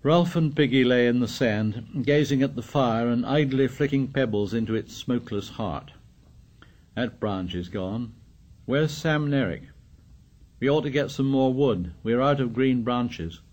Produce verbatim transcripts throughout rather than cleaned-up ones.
Ralph and Piggy lay in the sand, gazing at the fire and idly flicking pebbles into its smokeless heart. That branch is gone. Where's Sam and Eric? We ought to get some more wood. We're out of green branches.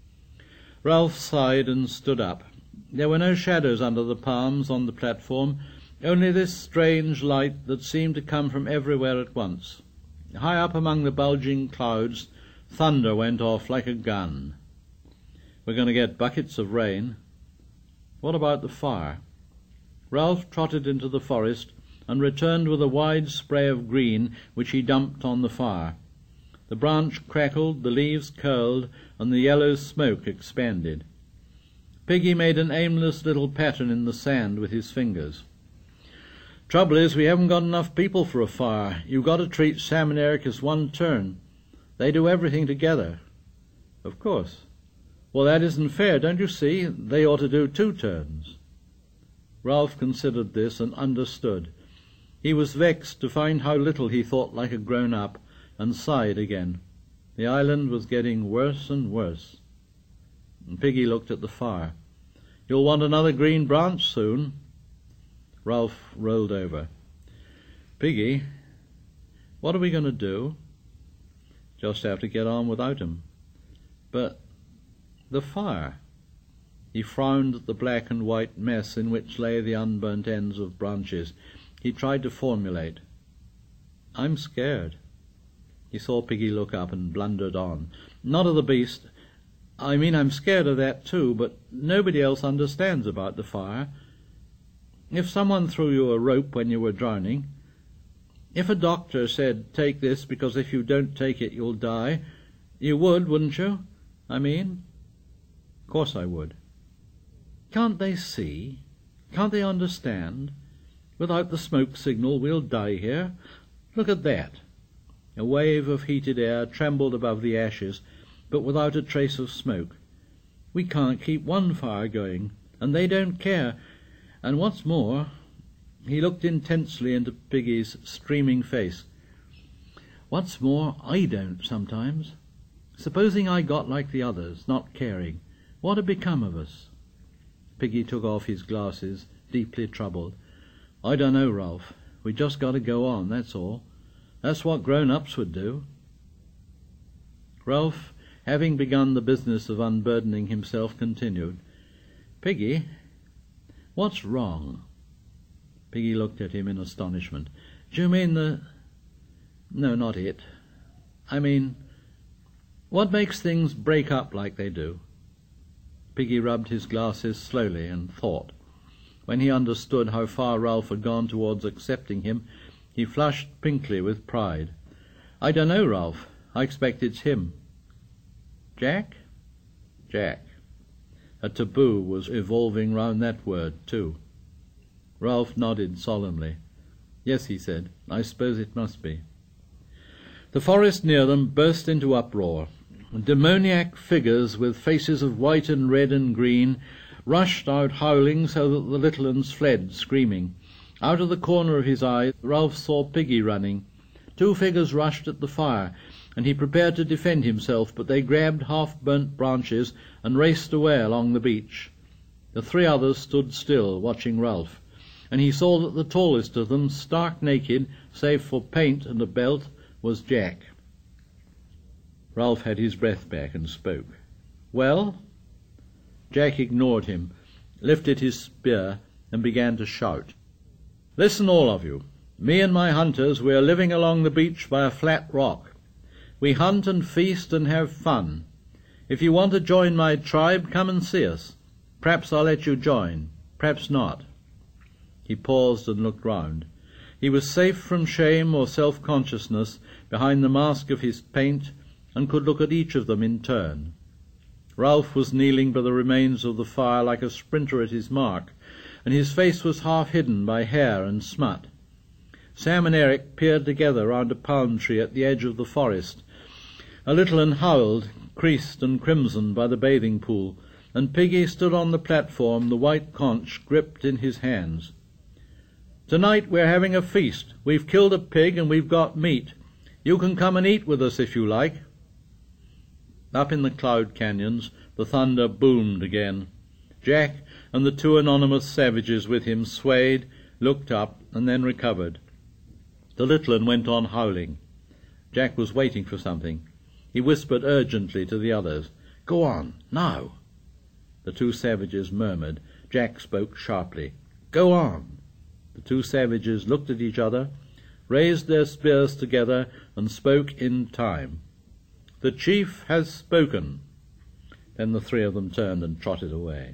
Ralph sighed and stood up. There were no shadows under the palms on the platform, only this strange light that seemed to come from everywhere at once. High up among the bulging clouds, thunder went off like a gun. We're going to get buckets of rain. What about the fire? Ralph trotted into the forest and returned with a wide spray of green which he dumped on the fire. The branch crackled, the leaves curled, and the yellow smoke expanded. Piggy made an aimless little pattern in the sand with his fingers. Trouble is, we haven't got enough people for a fire. You've got to treat Sam and Eric as one turn. They do everything together. Of course. Well, that isn't fair, don't you see? They ought to do two turns. Ralph considered this and understood. He was vexed to find how little he thought like a grown-up, and sighed again. The island was getting worse and worse. And Piggy looked at the fire. You'll want another green branch soon. Ralph rolled over. Piggy, what are we going to do? Just have to get on without him. But the fire. He frowned at the black and white mess in which lay the unburnt ends of branches. He tried to formulate. I'm scared. He saw Piggy look up and blundered on. Not of the beast. I mean, I'm scared of that too, but nobody else understands about the fire. If someone threw you a rope when you were drowning, if a doctor said, take this because if you don't take it you'll die, you would, wouldn't you? I mean... Of course I would. Can't they see? Can't they understand? Without the smoke signal we'll die here. Look at that. A wave of heated air trembled above the ashes, but without a trace of smoke. We can't keep one fire going, and they don't care. And what's more... He looked intensely into Piggy's streaming face. What's more, I don't sometimes. Supposing I got like the others, not caring, what'd become of us? Piggy took off his glasses, deeply troubled. I don't know, Ralph. We just got to go on, that's all. That's what grown-ups would do. Ralph, having begun the business of unburdening himself, continued. Piggy, what's wrong? Piggy looked at him in astonishment. Do you mean the... No, not it. I mean, what makes things break up like they do? Piggy rubbed his glasses slowly and thought. When he understood how far Ralph had gone towards accepting him, he flushed pinkly with pride. I don't know, Ralph. I expect it's him. Jack? Jack. A taboo was evolving round that word, too. Ralph nodded solemnly. Yes, he said, I suppose it must be. The forest near them burst into uproar. Demoniac figures with faces of white and red and green rushed out howling so that the little ones fled, screaming. Out of the corner of his eye Ralph saw Piggy running. Two figures rushed at the fire, and he prepared to defend himself, but they grabbed half-burnt branches and raced away along the beach. The three others stood still, watching Ralph, and he saw that the tallest of them, stark naked, save for paint and a belt, was Jack. Ralph had his breath back and spoke. Well? Jack ignored him, lifted his spear, and began to shout. Listen, all of you. Me and my hunters, we are living along the beach by a flat rock. We hunt and feast and have fun. If you want to join my tribe, come and see us. Perhaps I'll let you join. Perhaps not. He paused and looked round. He was safe from shame or self-consciousness behind the mask of his paint, and could look at each of them in turn. Ralph was kneeling by the remains of the fire like a sprinter at his mark, and his face was half hidden by hair and smut. Sam and Eric peered together round a palm tree at the edge of the forest. A little one howled, creased and crimson by the bathing pool, and Piggy stood on the platform, the white conch gripped in his hands. Tonight we're having a feast. We've killed a pig and we've got meat. You can come and eat with us if you like. Up in the cloud canyons, The thunder boomed again. Jack and the two anonymous savages with him swayed, looked up, and then recovered. The little un went on howling. Jack was waiting for something. He whispered urgently to the others, "Go on, now." The two savages murmured. Jack spoke sharply, "Go on." The two savages looked at each other, raised their spears together, and spoke in time. "The chief has spoken." Then the three of them turned and trotted away.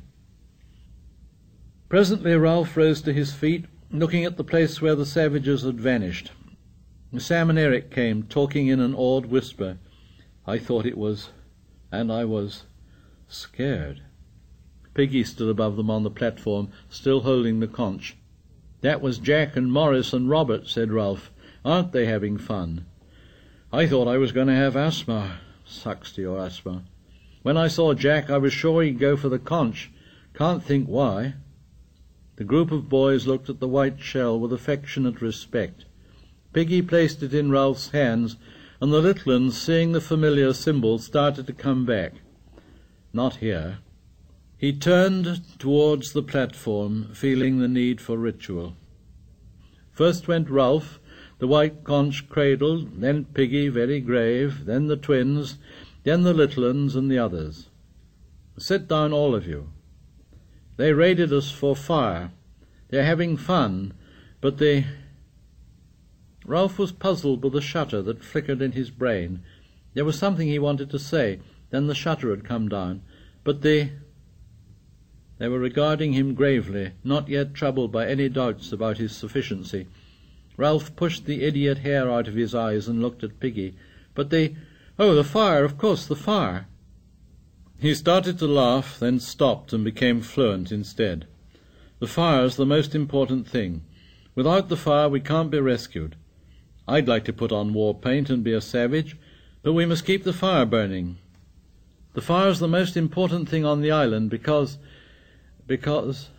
Presently Ralph rose to his feet, looking at the place where the savages had vanished. Sam and Eric came, talking in an awed whisper. I thought it was, and I was, scared. Piggy stood above them on the platform, still holding the conch. "That was Jack and Morris and Robert," said Ralph. "Aren't they having fun?" "I thought I was going to have asthma." "Sucks to your asthma." "When I saw Jack, I was sure he'd go for the conch. Can't think why." The group of boys looked at the white shell with affectionate respect. Piggy placed it in Ralph's hands, and the little ones, seeing the familiar symbol, started to come back. Not here. He turned towards the platform, feeling the need for ritual. First went Ralph, the white conch cradled, then Piggy, very grave, then the twins, then the little ones and the others. "Sit down, all of you. They raided us for fire. They're having fun, but they—" Ralph was puzzled by the shutter that flickered in his brain. There was something he wanted to say, then the shutter had come down. But they... They were regarding him gravely, not yet troubled by any doubts about his sufficiency. Ralph pushed the idiot hair out of his eyes and looked at Piggy. "But they... Oh, the fire, of course, the fire." He started to laugh, then stopped and became fluent instead. "The fire's the most important thing. Without the fire we can't be rescued. I'd like to put on war paint and be a savage, but we must keep the fire burning. The fire's the most important thing on the island because... because..."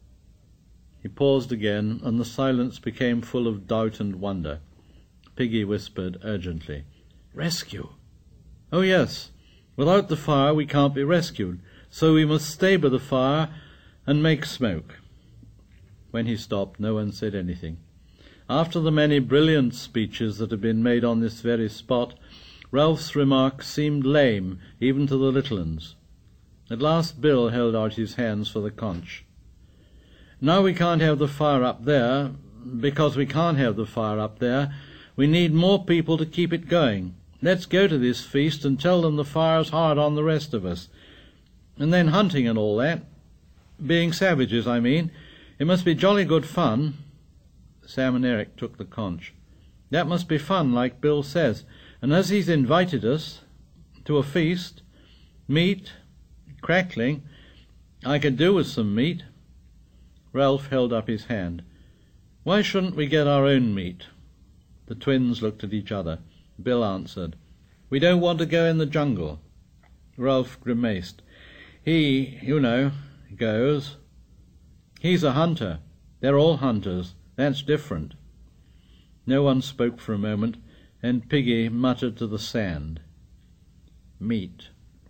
He paused again, and the silence became full of doubt and wonder. Piggy whispered urgently, "Rescue." "Oh, yes. Without the fire we can't be rescued, so we must stay by the fire and make smoke." When he stopped, no one said anything. After the many brilliant speeches that had been made on this very spot, Ralph's remarks seemed lame even to the little uns. At last Bill held out his hands for the conch. "Now we can't have the fire up there. Because we can't have the fire up there, we need more people to keep it going. Let's go to this feast and tell them the fire's hard on the rest of us. And then hunting and all that. Being savages, I mean. It must be jolly good fun." Sam and Eric took the conch. "That must be fun, like Bill says. And as he's invited us to a feast, meat, crackling, I could do with some meat." Ralph held up his hand. "Why shouldn't we get our own meat?" The twins looked at each other. Bill answered, "We don't want to go in the jungle." Ralph grimaced. He, you know, goes. He's a hunter. They're all hunters. That's different." No one spoke for a moment, and Piggy muttered to the sand, "Meat."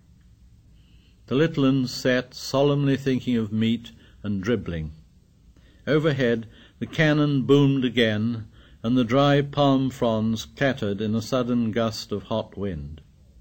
The little uns sat solemnly thinking of meat and dribbling. Overhead the cannon boomed again, and the dry palm fronds clattered in a sudden gust of hot wind.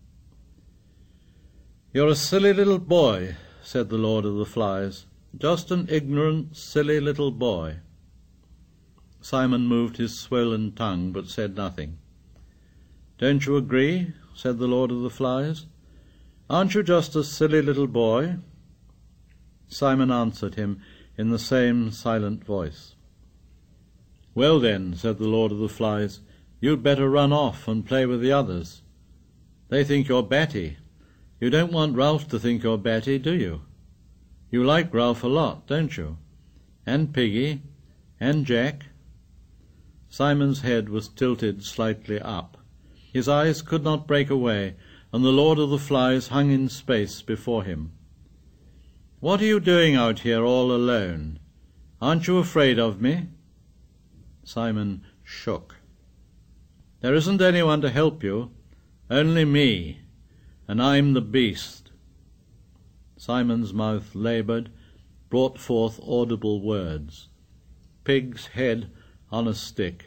"You're a silly little boy," said the Lord of the Flies. "Just an ignorant, silly little boy." Simon moved his swollen tongue, but said nothing. "Don't you agree?" said the Lord of the Flies. "Aren't you just a silly little boy?" Simon answered him in the same silent voice. "Well then," said the Lord of the Flies, "you'd better run off and play with the others. They think you're batty. You don't want Ralph to think you're batty, do you? You like Ralph a lot, don't you? And Piggy, and Jack." Simon's head was tilted slightly up. His eyes could not break away, and the Lord of the Flies hung in space before him. "What are you doing out here all alone? Aren't you afraid of me?" Simon shook. "There isn't anyone to help you, only me, and I'm the beast." Simon's mouth laboured, brought forth audible words. Pig's head on a stick.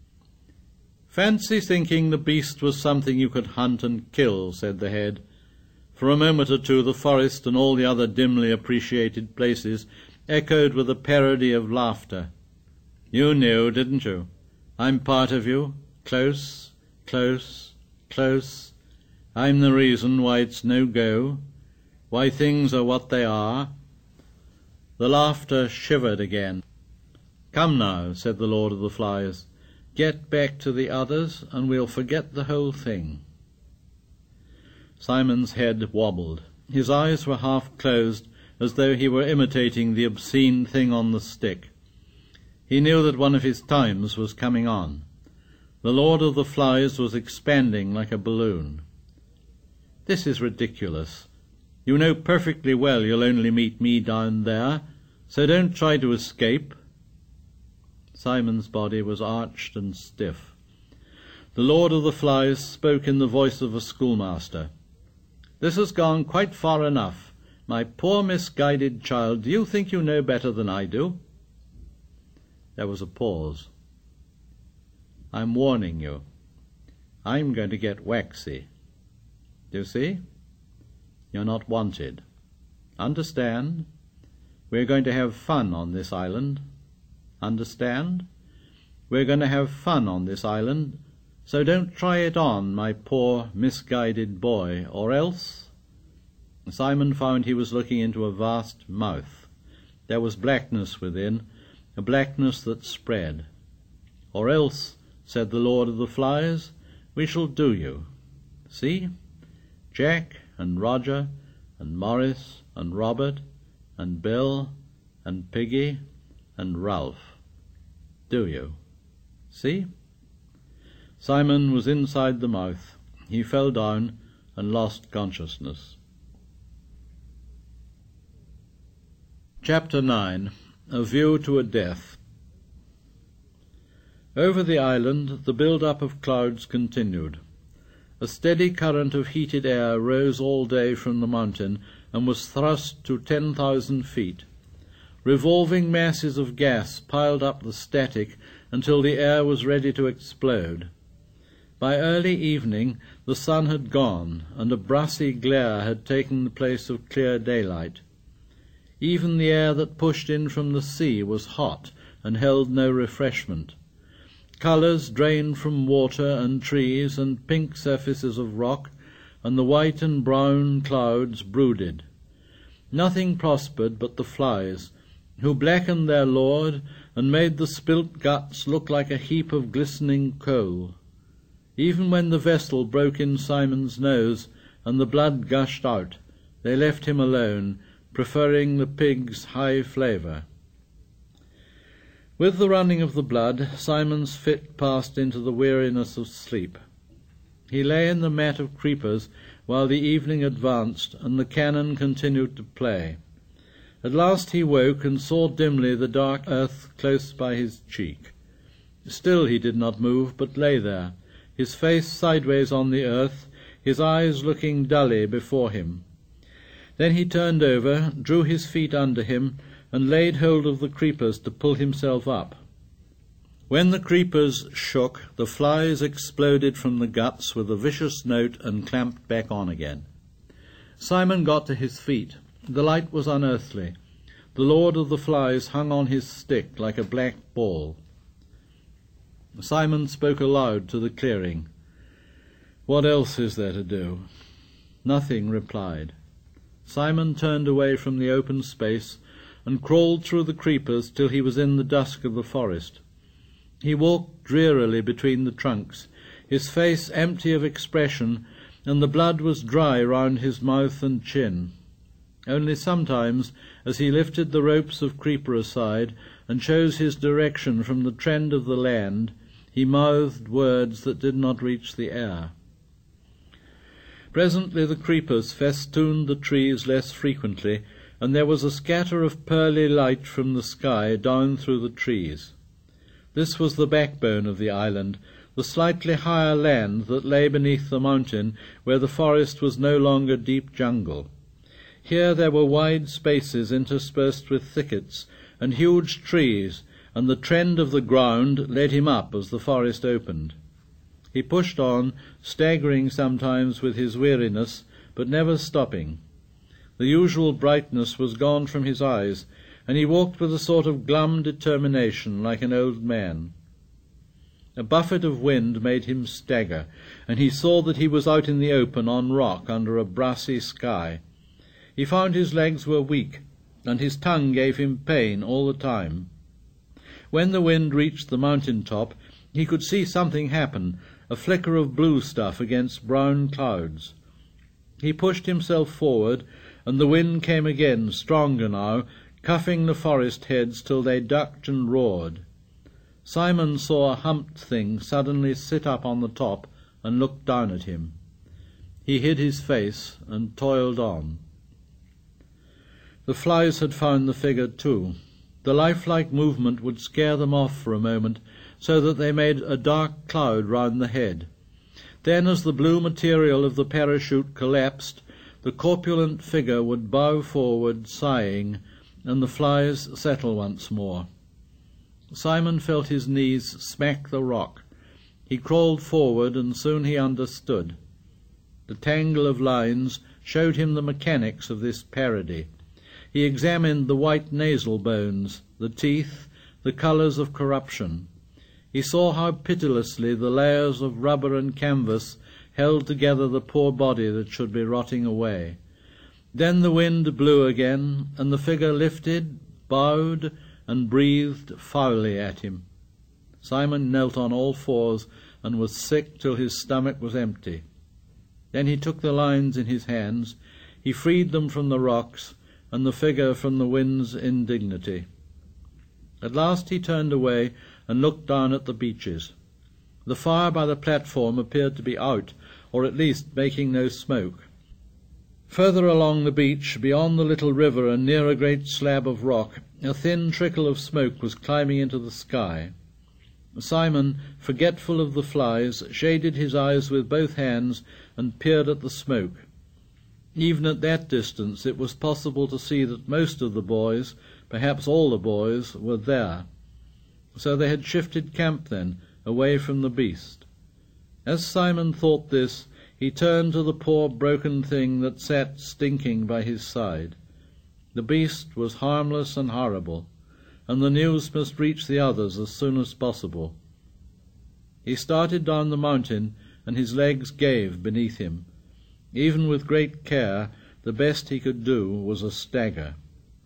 "Fancy thinking the beast was something you could hunt and kill," said the head. For a moment or two the forest and all the other dimly appreciated places echoed with a parody of laughter. "You knew, didn't you? I'm part of you, close, close, close. I'm the reason why it's no go, why things are what they are." The laughter shivered again. "Come now," said the Lord of the Flies, "get back to the others, and we'll forget the whole thing." Simon's head wobbled. His eyes were half closed, as though he were imitating the obscene thing on the stick. He knew that one of his times was coming on. The Lord of the Flies was expanding like a balloon. "This is ridiculous. You know perfectly well you'll only meet me down there, so don't try to escape." Simon's body was arched and stiff. The Lord of the Flies spoke in the voice of a schoolmaster. "This has gone quite far enough. My poor misguided child, do you think you know better than I do?" There was a pause. "I'm warning you. I'm going to get waxy. Do you see? You're not wanted. Understand? We're going to have fun on this island. Understand? We're going to have fun on this island, so don't try it on, my poor misguided boy, or else—" Simon found he was looking into a vast mouth. There was blackness within, a blackness that spread. "Or else," said the Lord of the Flies, "we shall do you. See? Jack and Roger and Morris and Robert and Bill and Piggy and Ralph. Do you? See?" Simon was inside the mouth. He fell down and lost consciousness. Chapter nine. A View to a Death. Over the island the build-up of clouds continued. A steady current of heated air rose all day from the mountain and was thrust to ten thousand feet. Revolving masses of gas piled up the static until the air was ready to explode. By early evening the sun had gone, and a brassy glare had taken the place of clear daylight. Even the air that pushed in from the sea was hot and held no refreshment. Colours drained from water and trees and pink surfaces of rock, and the white and brown clouds brooded. Nothing prospered but the flies, who blackened their lord and made the spilt guts look like a heap of glistening coal. Even when the vessel broke in Simon's nose and the blood gushed out, they left him alone, preferring the pig's high flavour. With the running of the blood, Simon's fit passed into the weariness of sleep. He lay in the mat of creepers while the evening advanced and the cannon continued to play. At last he woke and saw dimly the dark earth close by his cheek. Still he did not move, but lay there, his face sideways on the earth, his eyes looking dully before him. Then he turned over, drew his feet under him, and laid hold of the creepers to pull himself up. When the creepers shook, the flies exploded from the guts with a vicious note and clamped back on again. Simon got to his feet. The light was unearthly. The Lord of the Flies hung on his stick like a black ball. Simon spoke aloud to the clearing. "What else is there to do?" Nothing replied. Simon turned away from the open space and crawled through the creepers till he was in the dusk of the forest. He walked drearily between the trunks, his face empty of expression, and the blood was dry round his mouth and chin. Only sometimes, as he lifted the ropes of creeper aside and chose his direction from the trend of the land, he mouthed words that did not reach the air. Presently the creepers festooned the trees less frequently, and there was a scatter of pearly light from the sky down through the trees. This was the backbone of the island, the slightly higher land that lay beneath the mountain, where the forest was no longer deep jungle. Here there were wide spaces interspersed with thickets and huge trees, and the trend of the ground led him up as the forest opened. He pushed on, staggering sometimes with his weariness, but never stopping. The usual brightness was gone from his eyes, and he walked with a sort of glum determination, like an old man. A buffet of wind made him stagger, and he saw that he was out in the open on rock under a brassy sky. He found his legs were weak, and his tongue gave him pain all the time. When the wind reached the mountain top, he could see something happen, a flicker of blue stuff against brown clouds. He pushed himself forward, and the wind came again, stronger now, cuffing the forest heads till they ducked and roared. Simon saw a humped thing suddenly sit up on the top and look down at him. He hid his face and toiled on. The flies had found the figure too. The lifelike movement would scare them off for a moment, so that they made a dark cloud round the head. Then, as the blue material of the parachute collapsed, the corpulent figure would bow forward, sighing, and the flies settle once more. Simon felt his knees smack the rock. He crawled forward, and soon he understood. The tangle of lines showed him the mechanics of this parody. He examined the white nasal bones, the teeth, the colours of corruption. He saw how pitilessly the layers of rubber and canvas held together the poor body that should be rotting away. Then the wind blew again, and the figure lifted, bowed, and breathed foully at him. Simon knelt on all fours and was sick till his stomach was empty. Then he took the lines in his hands, he freed them from the rocks, and the figure from the wind's indignity. At last he turned away and looked down at the beaches. The fire by the platform appeared to be out, or at least making no smoke. Further along the beach, beyond the little river and near a great slab of rock, a thin trickle of smoke was climbing into the sky. Simon, forgetful of the flies, shaded his eyes with both hands and peered at the smoke. Even at that distance it was possible to see that most of the boys, perhaps all the boys, were there. So they had shifted camp then, away from the beast. As Simon thought this, he turned to the poor broken thing that sat stinking by his side. The beast was harmless and horrible, and the news must reach the others as soon as possible. He started down the mountain, and his legs gave beneath him. Even with great care, the best he could do was a stagger.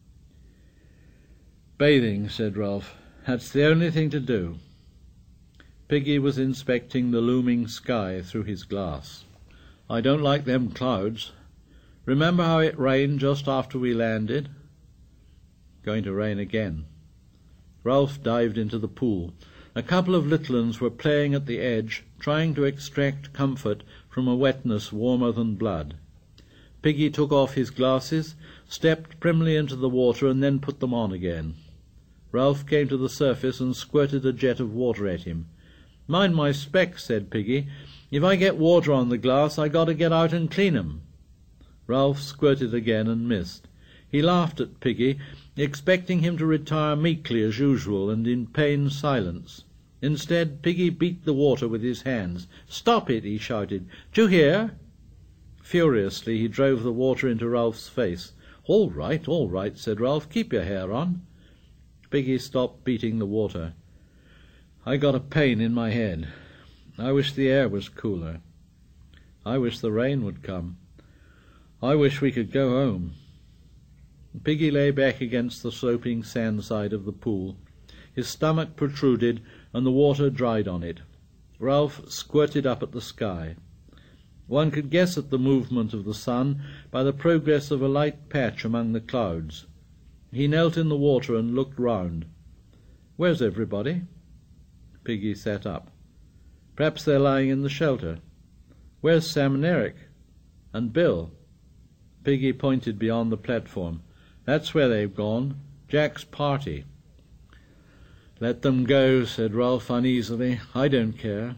"Bathing," said Ralph. "That's the only thing to do." Piggy was inspecting the looming sky through his glass. "I don't like them clouds. Remember how it rained just after we landed?" "Going to rain again." Ralph dived into the pool. A couple of little uns were playing at the edge, trying to extract comfort from a wetness warmer than blood. Piggy took off his glasses, stepped primly into the water, and then put them on again. Ralph came to the surface and squirted a jet of water at him. "Mind my specs," said Piggy. "If I get water on the glass, I got to get out and clean 'em." Ralph squirted again and missed. He laughed at Piggy, expecting him to retire meekly as usual and in pained silence. Instead, Piggy beat the water with his hands. "Stop it!" he shouted. "D'you hear?" Furiously he drove the water into Ralph's face. "All right, all right," said Ralph. "Keep your hair on." Piggy stopped beating the water. "I got a pain in my head. I wish the air was cooler. I wish the rain would come. I wish we could go home." Piggy lay back against the sloping sand side of the pool. His stomach protruded, and the water dried on it. Ralph squirted up at the sky. One could guess at the movement of the sun by the progress of a light patch among the clouds. He knelt in the water and looked round. "Where's everybody?" Piggy sat up. "Perhaps they're lying in the shelter. Where's Sam and Eric? And Bill?" Piggy pointed beyond the platform. "That's where they've gone. Jack's party." "Let them go," said Ralph uneasily. "I don't care."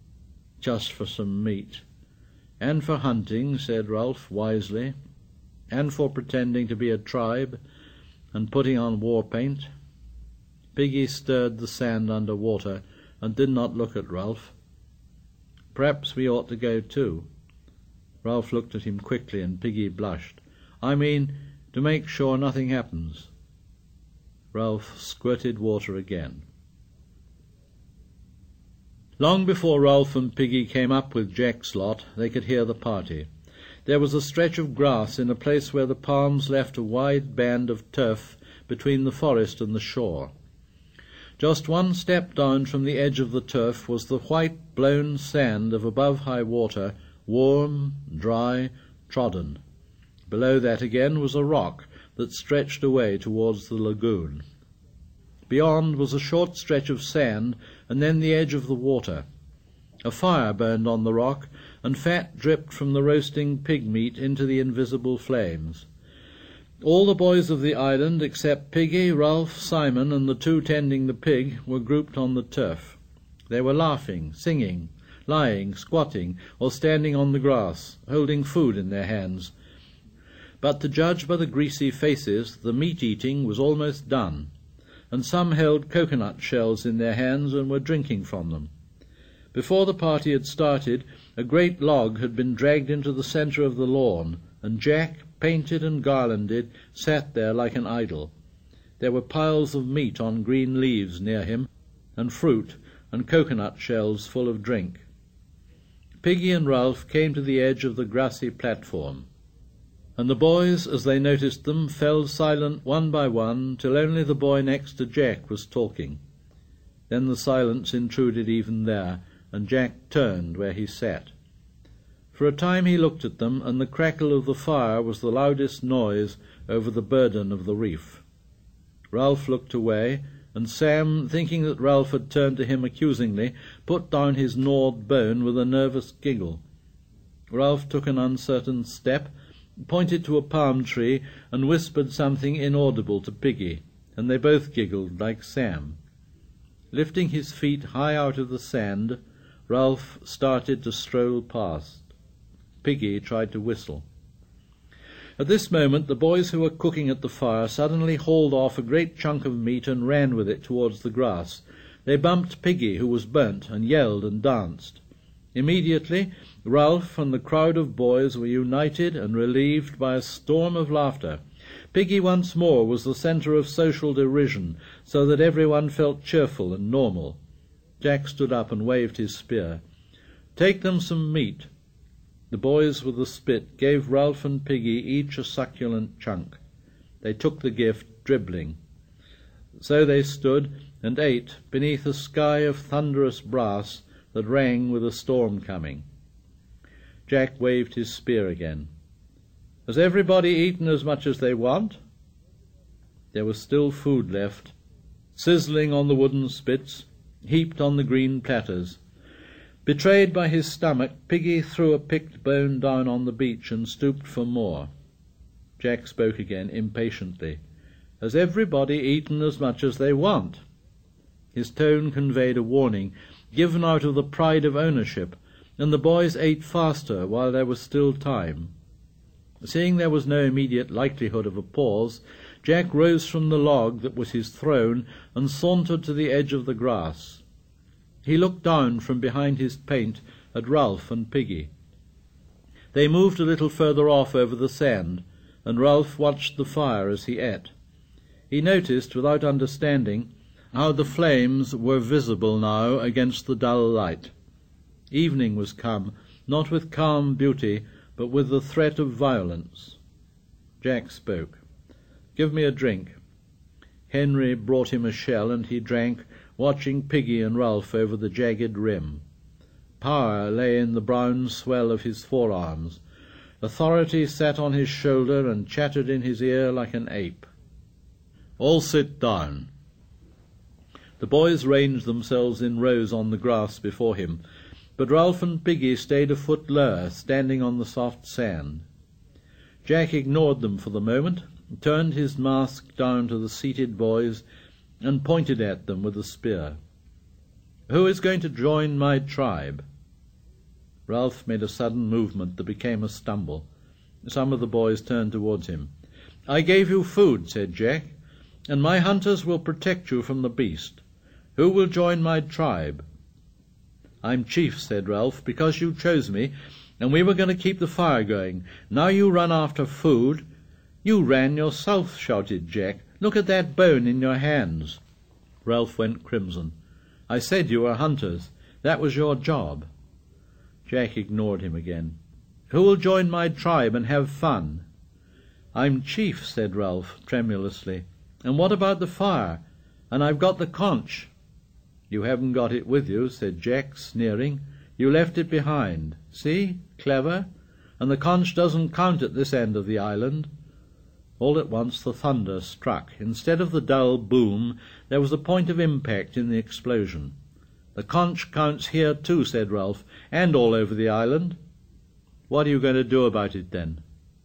"Just for some meat." "And for hunting," said Ralph wisely. and for pretending to be a tribe and putting on war paint. Piggy stirred the sand under water and did not look at Ralph. "Perhaps we ought to go too." Ralph looked at him quickly and Piggy blushed. "I mean, to make sure nothing happens." Ralph squirted water again. Long before Ralph and Piggy came up with Jack's lot, they could hear the party. There was a stretch of grass in a place where the palms left a wide band of turf between the forest and the shore. Just one step down from the edge of the turf was the white blown sand of above high water, warm, dry, trodden. Below that again was a rock that stretched away towards the lagoon. Beyond was a short stretch of sand, and then the edge of the water. A fire burned on the rock, and fat dripped from the roasting pig meat into the invisible flames. All the boys of the island, except Piggy, Ralph, Simon, and the two tending the pig, were grouped on the turf. They were laughing, singing, lying, squatting, or standing on the grass, holding food in their hands. But to judge by the greasy faces, the meat-eating was almost done, and some held coconut shells in their hands and were drinking from them. Before the party had started, a great log had been dragged into the centre of the lawn, and Jack, painted and garlanded, sat there like an idol. There were piles of meat on green leaves near him, and fruit, and coconut shells full of drink. Piggy and Ralph came to the edge of the grassy platform, and the boys, as they noticed them, fell silent one by one, till only the boy next to Jack was talking. Then the silence intruded even there, and Jack turned where he sat. For a time he looked at them, and the crackle of the fire was the loudest noise over the burden of the reef. Ralph looked away, and Sam, thinking that Ralph had turned to him accusingly, put down his gnawed bone with a nervous giggle. Ralph took an uncertain step, pointed to a palm tree, and whispered something inaudible to Piggy, and they both giggled like Sam. Lifting his feet high out of the sand, Ralph started to stroll past. Piggy tried to whistle. At this moment the boys who were cooking at the fire suddenly hauled off a great chunk of meat and ran with it towards the grass. They bumped Piggy, who was burnt, and yelled and danced. Immediately Ralph and the crowd of boys were united and relieved by a storm of laughter. Piggy once more was the centre of social derision, so that everyone felt cheerful and normal. Jack stood up and waved his spear. "Take them some meat." The boys with the spit gave Ralph and Piggy each a succulent chunk. They took the gift, dribbling. So they stood and ate beneath a sky of thunderous brass that rang with a storm coming. Jack waved his spear again. "Has everybody eaten as much as they want?" There was still food left, sizzling on the wooden spits, heaped on the green platters. Betrayed by his stomach, Piggy threw a picked bone down on the beach and stooped for more. Jack spoke again, impatiently. "Has everybody eaten as much as they want?" His tone conveyed a warning, given out of the pride of ownership, and the boys ate faster while there was still time. Seeing there was no immediate likelihood of a pause, Jack rose from the log that was his throne and sauntered to the edge of the grass. He looked down from behind his paint at Ralph and Piggy. They moved a little further off over the sand, and Ralph watched the fire as he ate. He noticed, without understanding, how the flames were visible now against the dull light. Evening was come, not with calm beauty, but with the threat of violence. Jack spoke. "Give me a drink." Henry brought him a shell, and he drank, watching Piggy and Ralph over the jagged rim. Power lay in the brown swell of his forearms. Authority sat on his shoulder and chattered in his ear like an ape. "All sit down." The boys ranged themselves in rows on the grass before him, but Ralph and Piggy stayed a foot lower, standing on the soft sand. Jack ignored them for the moment, turned his mask down to the seated boys, and pointed at them with a spear. "Who is going to join my tribe?" Ralph made a sudden movement that became a stumble. Some of the boys turned towards him. "I gave you food," said Jack, "and my hunters will protect you from the beast. Who will join my tribe?" "I'm chief," said Ralph, "because you chose me, and we were going to keep the fire going. Now you run after food." "You ran yourself," shouted Jack. "Look at that bone in your hands." Ralph went crimson. "I said you were hunters. That was your job." Jack ignored him again. "Who will join my tribe and have fun?" "I'm chief," said Ralph tremulously. "And what about the fire? And I've got the conch." "You haven't got it with you," said Jack, sneering. "You left it behind. See? Clever. And the conch doesn't count at this end of the island." All at once the thunder struck. Instead of the dull boom, there was a point of impact in the explosion. "The conch counts here too," said Ralph, "and all over the island." "What are you going to do about it, then?"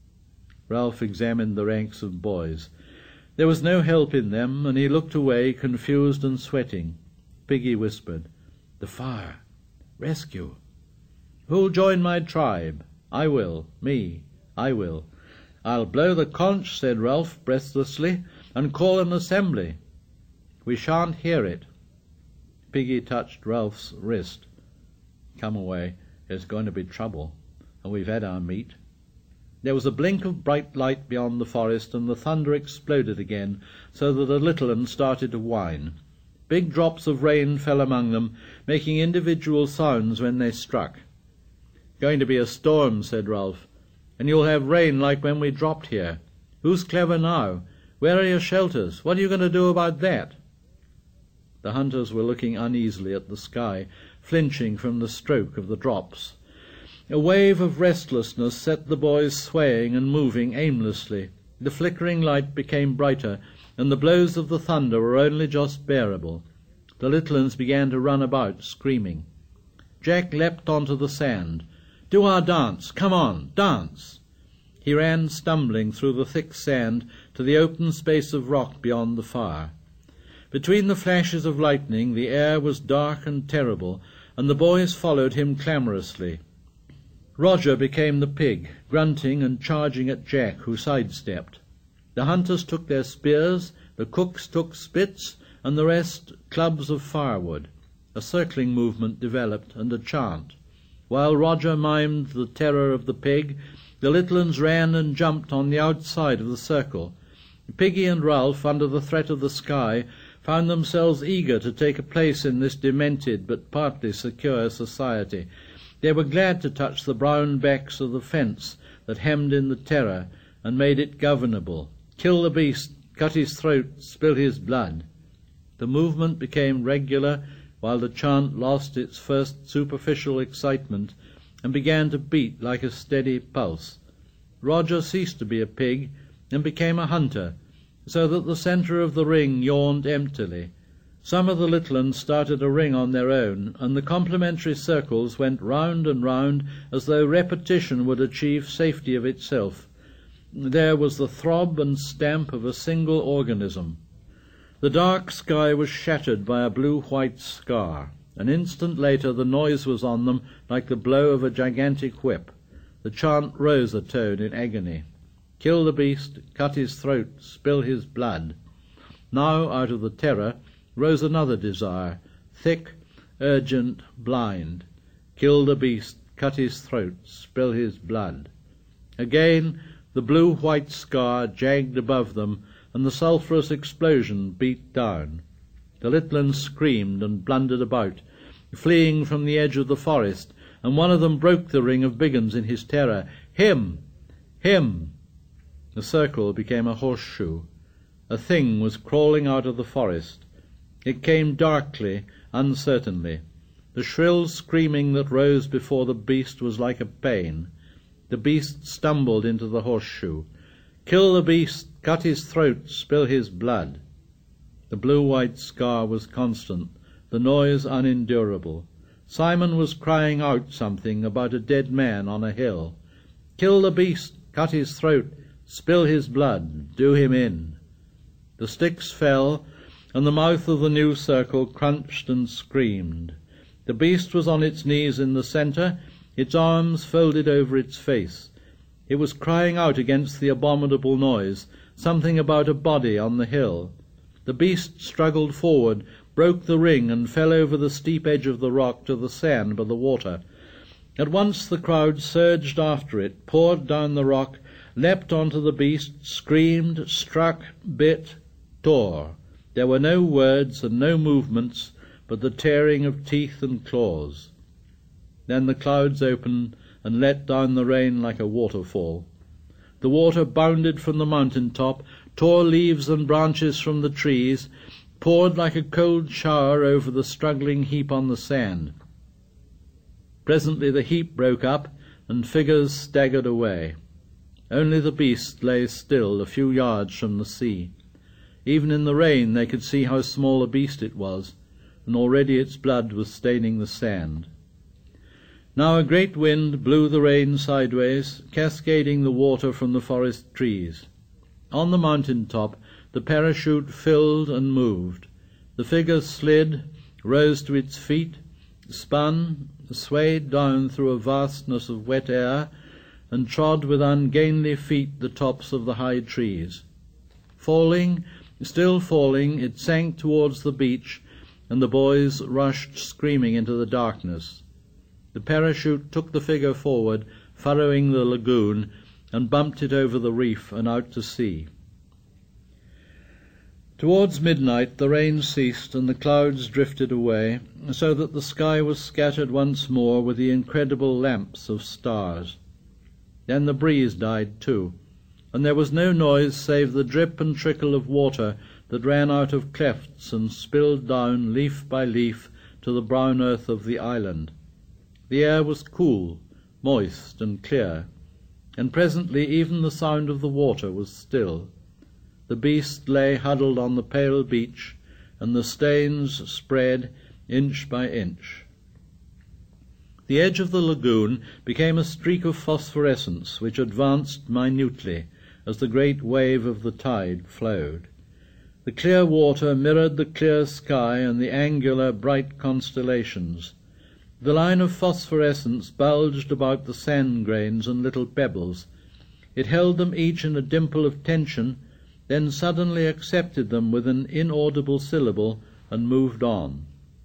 Ralph examined the ranks of boys. There was no help in them, and he looked away, confused and sweating. Piggy whispered, "The fire. Rescue." "Who'll join my tribe?" "I will. Me. I will." "I'll blow the conch," said Ralph breathlessly, "and call an assembly." "We shan't hear it." Piggy touched Ralph's wrist. "Come away. There's going to be trouble, and we've had our meat." There was a blink of bright light beyond the forest, and the thunder exploded again, so that the little uns started to whine. Big drops of rain fell among them, making individual sounds when they struck. "Going to be a storm," said Ralph, "and you'll have rain like when we dropped here. Who's clever now? Where are your shelters? What are you going to do about that?" The hunters were looking uneasily at the sky, flinching from the stroke of the drops. A wave of restlessness set the boys swaying and moving aimlessly. The flickering light became brighter, and the blows of the thunder were only just bearable. The little uns began to run about, screaming. Jack leapt onto the sand. "Do our dance! Come on, dance!" He ran stumbling through the thick sand to the open space of rock beyond the fire. Between the flashes of lightning the air was dark and terrible, and the boys followed him clamorously. Roger became the pig, grunting and charging at Jack, who sidestepped. The hunters took their spears, the cooks took spits, and the rest clubs of firewood. A circling movement developed, and a chant. While Roger mimed the terror of the pig, the little uns ran and jumped on the outside of the circle. Piggy and Ralph, under the threat of the sky, found themselves eager to take a place in this demented but partly secure society. They were glad to touch the brown backs of the fence that hemmed in the terror and made it governable. Kill the beast, cut his throat, spill his blood. The movement became regular, while the chant lost its first superficial excitement and began to beat like a steady pulse. Roger ceased to be a pig and became a hunter, so that the centre of the ring yawned emptily. Some of the little uns started a ring on their own, and the complementary circles went round and round as though repetition would achieve safety of itself. There was the throb and stamp of a single organism. The dark sky was shattered by a blue-white scar. An instant later the noise was on them like the blow of a gigantic whip. The chant rose a tone in agony. Kill the beast, cut his throat, spill his blood. Now, out of the terror, rose another desire, thick, urgent, blind. Kill the beast, cut his throat, spill his blood. Again the blue-white scar jagged above them, and the sulphurous explosion beat down. The little uns screamed and blundered about, fleeing from the edge of the forest, and one of them broke the ring of big uns in his terror. "Him! Him!" The circle became a horseshoe. A thing was crawling out of the forest. It came darkly, uncertainly. The shrill screaming that rose before the beast was like a pain. The beast stumbled into the horseshoe. Kill the beast, cut his throat, spill his blood. The blue-white scar was constant, the noise unendurable. Simon was crying out something about a dead man on a hill. Kill the beast, cut his throat, spill his blood, do him in. The sticks fell, and the mouth of the new circle crunched and screamed. The beast was on its knees in the centre, its arms folded over its face. It was crying out against the abominable noise, something about a body on the hill. The beast struggled forward, broke the ring, and fell over the steep edge of the rock to the sand by the water. At once the crowd surged after it, poured down the rock, leapt onto the beast, screamed, struck, bit, tore. There were no words and no movements, but the tearing of teeth and claws. Then the clouds opened and let down the rain like a waterfall. The water bounded from the mountain top, tore leaves and branches from the trees, poured like a cold shower over the struggling heap on the sand. Presently the heap broke up, and figures staggered away. Only the beast lay still a few yards from the sea. Even in the rain they could see how small a beast it was, and already its blood was staining the sand. Now a great wind blew the rain sideways, cascading the water from the forest trees. On the mountain top the parachute filled and moved. The figure slid, rose to its feet, spun, swayed down through a vastness of wet air, and trod with ungainly feet the tops of the high trees. Falling, still falling, it sank towards the beach, and the boys rushed screaming into the darkness. The parachute took the figure forward, furrowing the lagoon, and bumped it over the reef and out to sea. Towards midnight the rain ceased and the clouds drifted away, so that the sky was scattered once more with the incredible lamps of stars. Then the breeze died too, and there was no noise save the drip and trickle of water that ran out of clefts and spilled down leaf by leaf to the brown earth of the island. The air was cool, moist and clear, and presently even the sound of the water was still. The beast lay huddled on the pale beach, and the stains spread inch by inch. The edge of the lagoon became a streak of phosphorescence which advanced minutely as the great wave of the tide flowed. The clear water mirrored the clear sky and the angular, bright constellations. The line of phosphorescence bulged about the sand grains and little pebbles. It held them each in a dimple of tension, then suddenly accepted them with an inaudible syllable and moved on.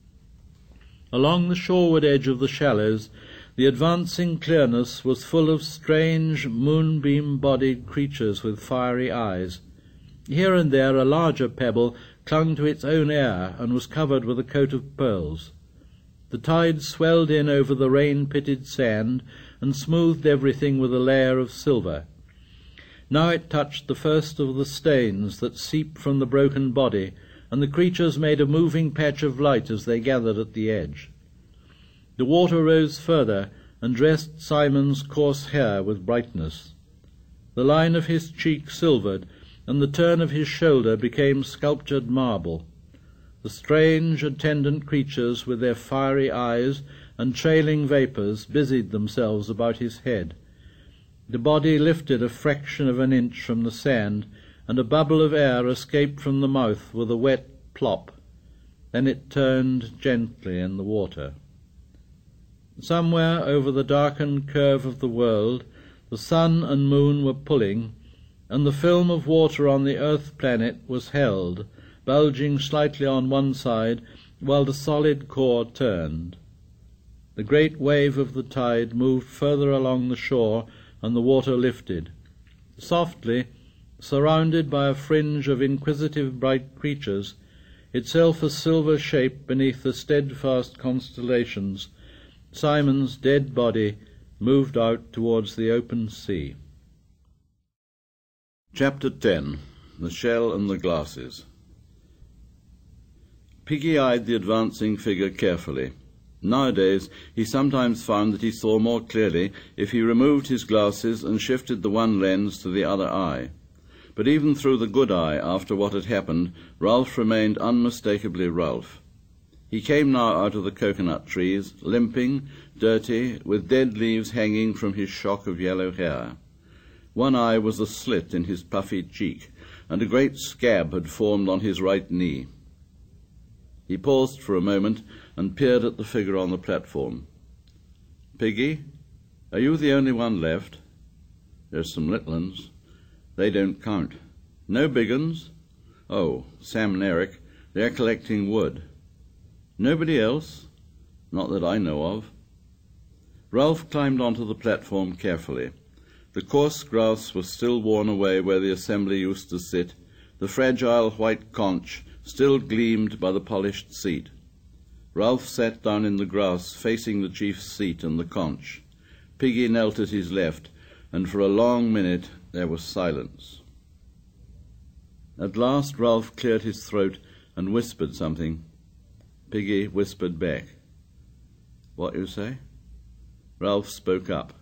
Along the shoreward edge of the shallows, the advancing clearness was full of strange, moonbeam-bodied creatures with fiery eyes. Here and there a larger pebble clung to its own air and was covered with a coat of pearls. The tide swelled in over the rain-pitted sand and smoothed everything with a layer of silver. Now it touched the first of the stains that seeped from the broken body, and the creatures made a moving patch of light as they gathered at the edge. The water rose further and dressed Simon's coarse hair with brightness. The line of his cheek silvered, and the turn of his shoulder became sculptured marble. The strange attendant creatures with their fiery eyes and trailing vapours busied themselves about his head. The body lifted a fraction of an inch from the sand, and a bubble of air escaped from the mouth with a wet plop. Then it turned gently in the water. Somewhere over the darkened curve of the world, the sun and moon were pulling, and the film of water on the earth planet was held, bulging slightly on one side, while the solid core turned. The great wave of the tide moved further along the shore, and the water lifted. Softly, surrounded by a fringe of inquisitive bright creatures, itself a silver shape beneath the steadfast constellations, Simon's dead body moved out towards the open sea. Chapter ten. The Shell and the Glasses. Piggy eyed the advancing figure carefully. Nowadays he sometimes found that he saw more clearly if he removed his glasses and shifted the one lens to the other eye. But even through the good eye, after what had happened, Ralph remained unmistakably Ralph. He came now out of the coconut trees, limping, dirty, with dead leaves hanging from his shock of yellow hair. One eye was a slit in his puffy cheek, and a great scab had formed on his right knee. He paused for a moment and peered at the figure on the platform. "Piggy, are you the only one left?" There's some little uns. They don't count. No big uns? Oh, Sam and Eric, they're collecting wood. Nobody else? Not that I know of. Ralph climbed onto the platform carefully. The coarse grass was still worn away where the assembly used to sit. The fragile white conch still gleamed by the polished seat. Ralph sat down in the grass, facing the chief's seat and the conch. Piggy knelt at his left, and for a long minute there was silence. At last Ralph cleared his throat and whispered something. Piggy whispered back. What you say? Ralph spoke up.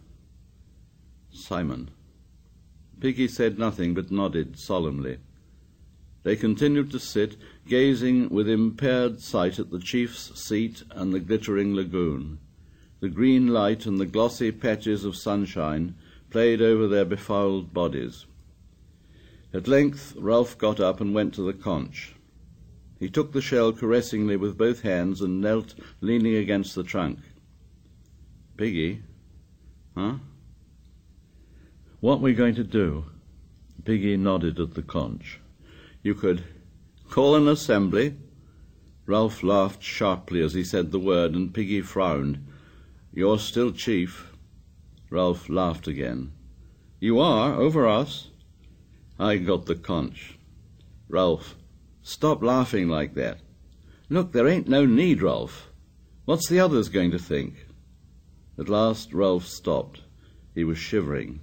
Simon. Piggy said nothing but nodded solemnly. They continued to sit, gazing with impaired sight at the chief's seat and the glittering lagoon. The green light and the glossy patches of sunshine played over their befouled bodies. At length Ralph got up and went to the conch. He took the shell caressingly with both hands and knelt, leaning against the trunk. Piggy? Huh? What are we going to do? Piggy nodded at the conch. You could call an assembly. Ralph laughed sharply as he said the word, and Piggy frowned. You're still chief. Ralph laughed again. You are, over us. I got the conch. Ralph, stop laughing like that. Look, there ain't no need, Ralph. What's the others going to think? At last Ralph stopped. He was shivering.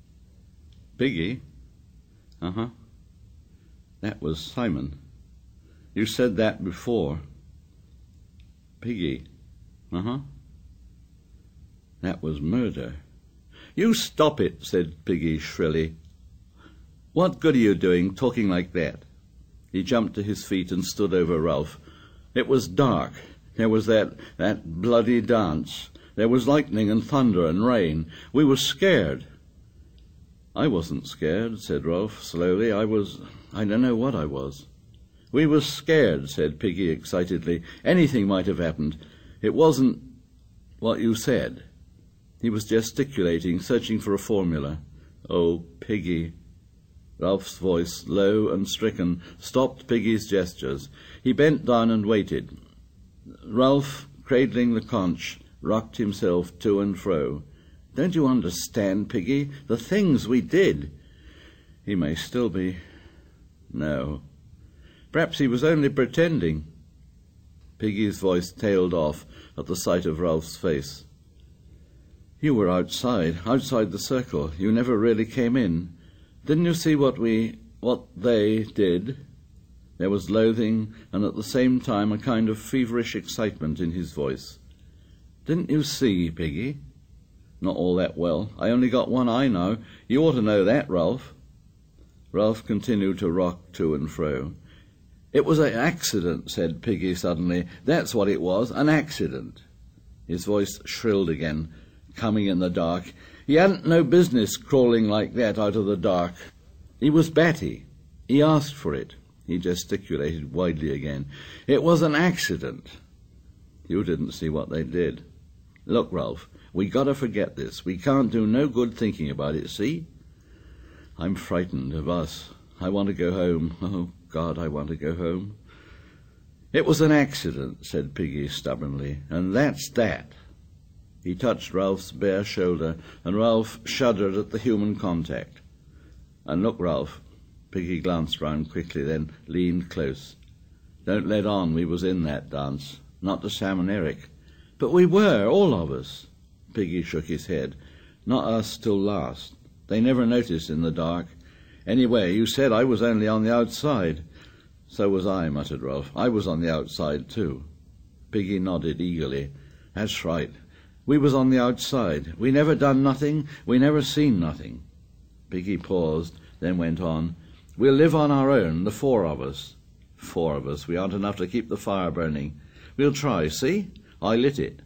Piggy? Uh-huh. That was Simon. You said that before. Piggy? Uh-huh. That was murder. You stop it, said Piggy shrilly. What good are you doing, talking like that? He jumped to his feet and stood over Ralph. It was dark. There was that, that bloody dance. There was lightning and thunder and rain. We were scared. I wasn't scared, said Ralph slowly. I was... I don't know what I was. We were scared, said Piggy excitedly. Anything might have happened. It wasn't what you said. He was gesticulating, searching for a formula. Oh, Piggy. Ralph's voice, low and stricken, stopped Piggy's gestures. He bent down and waited. Ralph, cradling the conch, rocked himself to and fro. Don't you understand, Piggy? The things we did. He may still be... No. Perhaps he was only pretending. Piggy's voice tailed off at the sight of Ralph's face. You were outside, outside the circle. You never really came in. Didn't you see what we, what they did? There was loathing and at the same time a kind of feverish excitement in his voice. Didn't you see, Piggy? Not all that well. I only got one eye now. You ought to know that, Ralph. Ralph continued to rock to and fro. It was an accident, said Piggy suddenly. That's what it was, an accident. His voice shrilled again, coming in the dark. He hadn't no business crawling like that out of the dark. He was batty. He asked for it. He gesticulated widely again. It was an accident. You didn't see what they did. Look, Ralph, we got to forget this. We can't do no good thinking about it, see? I'm frightened of us. I want to go home. Oh, God, I want to go home. It was an accident, said Piggy stubbornly, and that's that. He touched Ralph's bare shoulder, and Ralph shuddered at the human contact. And look, Ralph, Piggy glanced round quickly, then leaned close. Don't let on we was in that dance, not to Sam and Eric. But we were, all of us. Piggy shook his head. Not us till last. They never noticed in the dark. Anyway, you said I was only on the outside. So was I, muttered Ralph. I was on the outside too. Piggy nodded eagerly. That's right. We was on the outside. We never done nothing. We never seen nothing. Piggy paused, then went on. We'll live on our own, the four of us. Four of us. We aren't enough to keep the fire burning. We'll try, see? I lit it.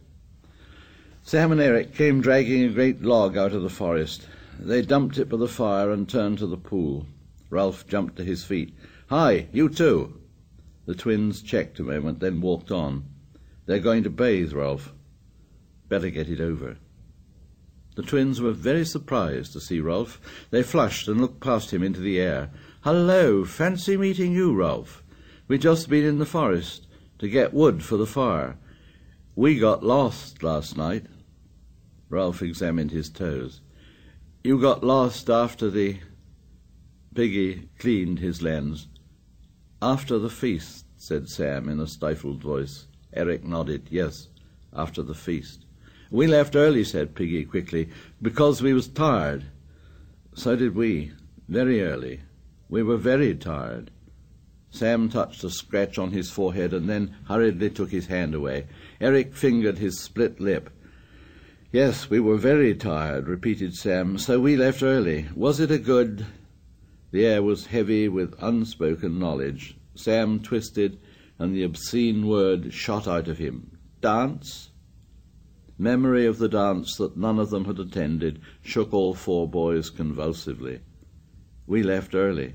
Sam and Eric came dragging a great log out of the forest. They dumped it by the fire and turned to the pool. Ralph jumped to his feet. Hi, you too. The twins checked a moment, then walked on. They're going to bathe, Ralph. Better get it over. The twins were very surprised to see Rolf. They flushed and looked past him into the air. "Hello, fancy meeting you, Rolf. We'd just been in the forest to get wood for the fire. We got lost last night." Rolf examined his toes. "You got lost after the—" Piggy cleaned his lens. "After the feast," said Sam in a stifled voice. Eric nodded. "Yes, after the feast." "We left early," said Piggy quickly, "because we was tired." "So did we, very early. We were very tired." Sam touched a scratch on his forehead and then hurriedly took his hand away. Eric fingered his split lip. "Yes, we were very tired," repeated Sam, "so we left early. Was it a good—" The air was heavy with unspoken knowledge. Sam twisted, and the obscene word shot out of him. "Dance?" Memory of the dance that none of them had attended shook all four boys convulsively. "We left early."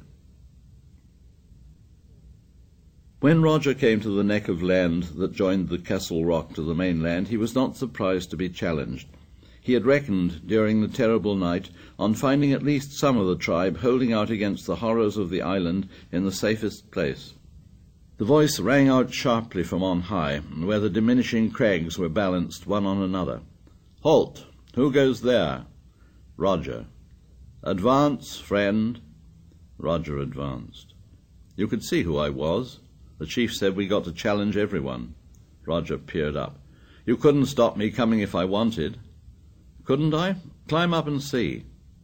When Roger came to the neck of land that joined the Castle Rock to the mainland, he was not surprised to be challenged. He had reckoned, during the terrible night, on finding at least some of the tribe holding out against the horrors of the island in the safest place. The voice rang out sharply from on high, where the diminishing crags were balanced one on another. "Halt! Who goes there?" "Roger." "Advance, friend." Roger advanced. You could see who I was. The chief said we got to challenge everyone. Roger peered up. "You couldn't stop me coming if I wanted." "Couldn't I? Climb up and see."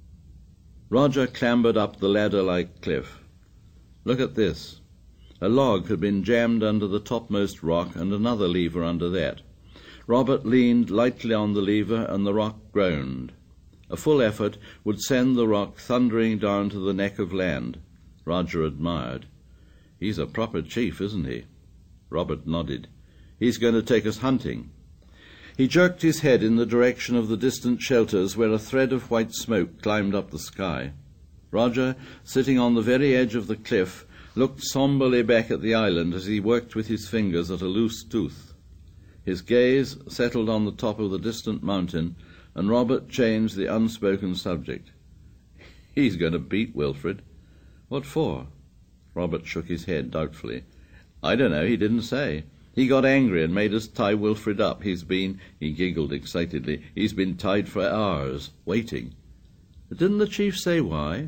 Roger clambered up the ladder-like cliff. "Look at this." A log had been jammed under the topmost rock and another lever under that. Robert leaned lightly on the lever and the rock groaned. A full effort would send the rock thundering down to the neck of land. Roger admired. "He's a proper chief, isn't he?" Robert nodded. "He's going to take us hunting." He jerked his head in the direction of the distant shelters where a thread of white smoke climbed up the sky. Roger, sitting on the very edge of the cliff, looked somberly back at the island as he worked with his fingers at a loose tooth. His gaze settled on the top of the distant mountain, and Robert changed the unspoken subject. "He's going to beat Wilfred." "What for?" Robert shook his head doubtfully. "I don't know, he didn't say. He got angry and made us tie Wilfred up. He's been—" he giggled excitedly, "he's been tied for hours, waiting." "Didn't the chief say why?"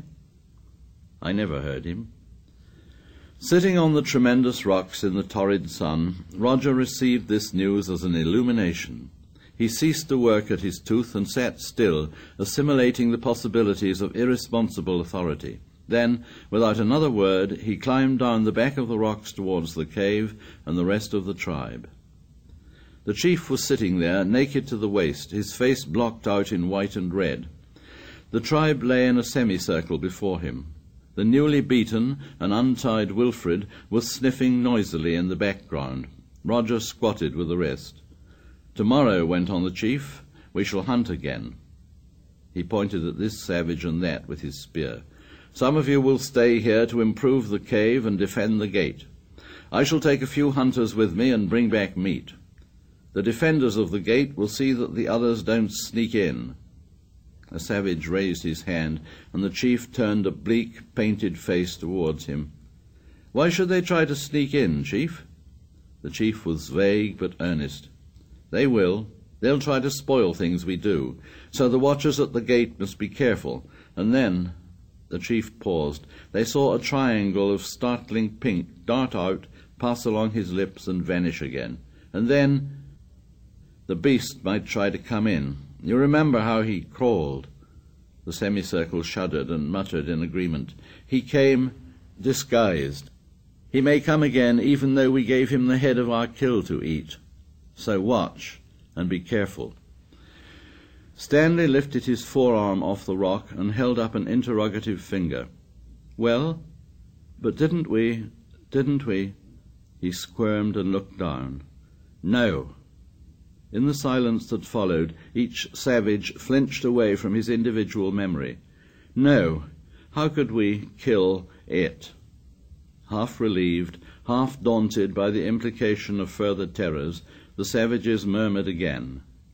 "I never heard him." Sitting on the tremendous rocks in the torrid sun, Roger received this news as an illumination. He ceased to work at his tooth and sat still, assimilating the possibilities of irresponsible authority. Then, without another word, he climbed down the back of the rocks towards the cave and the rest of the tribe. The chief was sitting there, naked to the waist, his face blocked out in white and red. The tribe lay in a semicircle before him. The newly beaten and untied Wilfred was sniffing noisily in the background. Roger squatted with the rest. "Tomorrow," went on the chief, "we shall hunt again." He pointed at this savage and that with his spear. "Some of you will stay here to improve the cave and defend the gate. I shall take a few hunters with me and bring back meat. The defenders of the gate will see that the others don't sneak in." A savage raised his hand, and the chief turned a bleak, painted face towards him. "Why should they try to sneak in, chief?" The chief was vague but earnest. "They will. They'll try to spoil things we do. So the watchers at the gate must be careful. And then—" The chief paused. They saw a triangle of startling pink dart out, pass along his lips and vanish again. And then the beast might try to come in. You remember how he crawled? The semicircle shuddered and muttered in agreement. "He came disguised. He may come again even though we gave him the head of our kill to eat. So watch and be careful." Stanley lifted his forearm off the rock and held up an interrogative finger. "Well, but didn't we, didn't we?" He squirmed and looked down. "No." In the silence that followed, each savage flinched away from his individual memory. "No. How could we kill it?" Half relieved, half daunted by the implication of further terrors, the savages murmured again.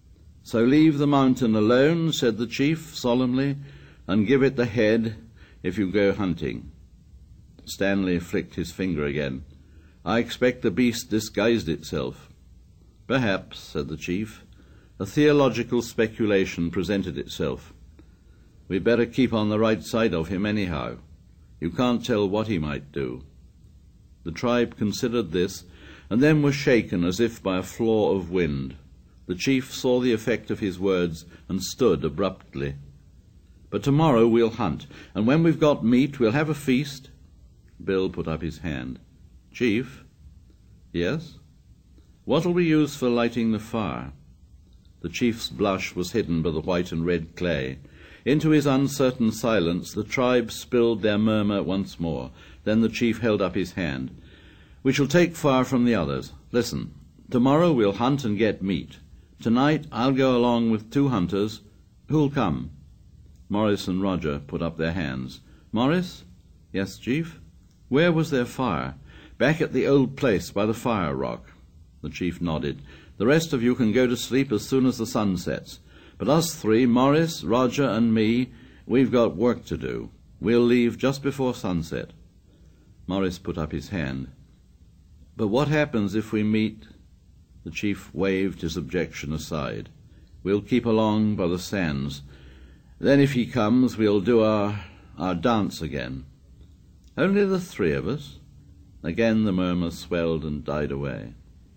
"So leave the mountain alone," said the chief solemnly, "and give it the head if you go hunting." Stanley flicked his finger again. "I expect the beast disguised itself." "Perhaps," said the chief. A theological speculation presented itself. "We'd better keep on the right side of him anyhow. You can't tell what he might do." The tribe considered this, and then was shaken as if by a flaw of wind. The chief saw the effect of his words and stood abruptly. "But tomorrow we'll hunt, and when we've got meat we'll have a feast." Bill put up his hand. "Chief?" "Yes?" "What'll we use for lighting the fire?" The chief's blush was hidden by the white and red clay. Into his uncertain silence the tribe spilled their murmur once more. Then the chief held up his hand. "We shall take fire from the others. Listen, tomorrow we'll hunt and get meat. Tonight I'll go along with two hunters. Who'll come?" Morris and Roger put up their hands. "Morris?" "Yes, chief?" "Where was their fire?" "Back at the old place by the fire rock." The chief nodded. "The rest of you can go to sleep as soon as the sun sets. But us three, Morris, Roger and me, we've got work to do. We'll leave just before sunset." Morris put up his hand. "But what happens if we meet—" The chief waved his objection aside. "We'll keep along by the sands. Then if he comes, we'll do our, our dance again." "Only the three of us?" Again the murmur swelled and died away.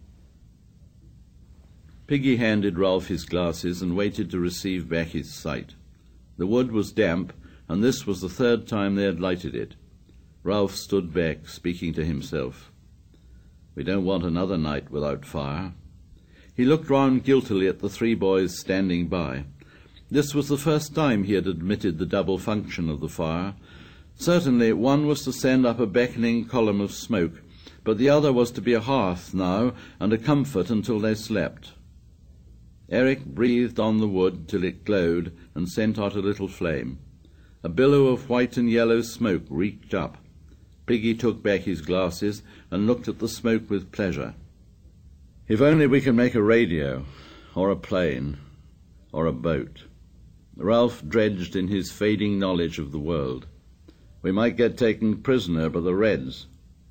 Piggy handed Ralph his glasses and waited to receive back his sight. The wood was damp, and this was the third time they had lighted it. Ralph stood back, speaking to himself. "We don't want another night without fire." He looked round guiltily at the three boys standing by. This was the first time he had admitted the double function of the fire. Certainly one was to send up a beckoning column of smoke, but the other was to be a hearth now and a comfort until they slept. Eric breathed on the wood till it glowed and sent out a little flame. A billow of white and yellow smoke reeked up. Piggy took back his glasses and looked at the smoke with pleasure. "If only we can make a radio, or a plane, or a boat." Ralph dredged in his fading knowledge of the world. "We might get taken prisoner by the Reds."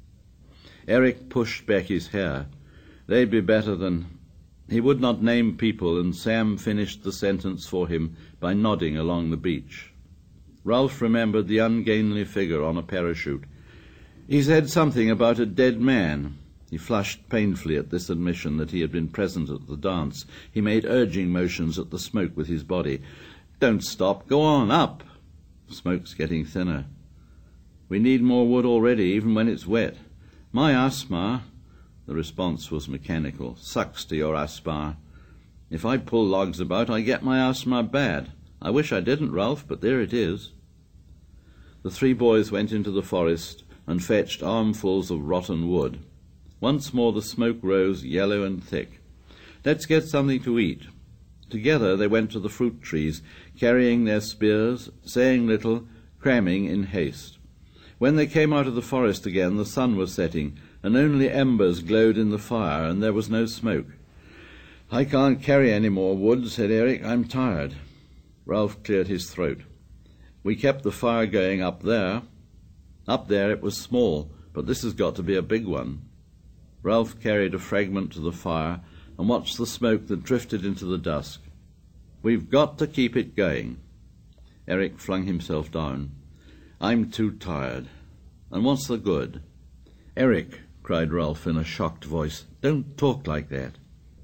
Eric pushed back his hair. "They'd be better than—" He would not name people, and Sam finished the sentence for him by nodding along the beach. Ralph remembered the ungainly figure on a parachute. He said something about a dead man. He flushed painfully at this admission that he had been present at the dance. He made urging motions at the smoke with his body. "Don't stop. Go on, up." "Smoke's getting thinner." "We need more wood already, even when it's wet." "My asthma—" The response was mechanical. "Sucks to your asthma." "If I pull logs about, I get my asthma bad. I wish I didn't, Ralph, but there it is." The three boys went into the forest and fetched armfuls of rotten wood. Once more the smoke rose yellow and thick. "Let's get something to eat." Together they went to the fruit trees, carrying their spears, saying little, cramming in haste. When they came out of the forest again, the sun was setting, and only embers glowed in the fire, and there was no smoke. "I can't carry any more wood," said Eric. "I'm tired." Ralph cleared his throat. "We kept the fire going up there." "Up there it was small, but this has got to be a big one." Ralph carried a fragment to the fire and watched the smoke that drifted into the dusk. "We've got to keep it going." Eric flung himself down. "I'm too tired. And what's the good?" "Eric," cried Ralph in a shocked voice, "don't talk like that."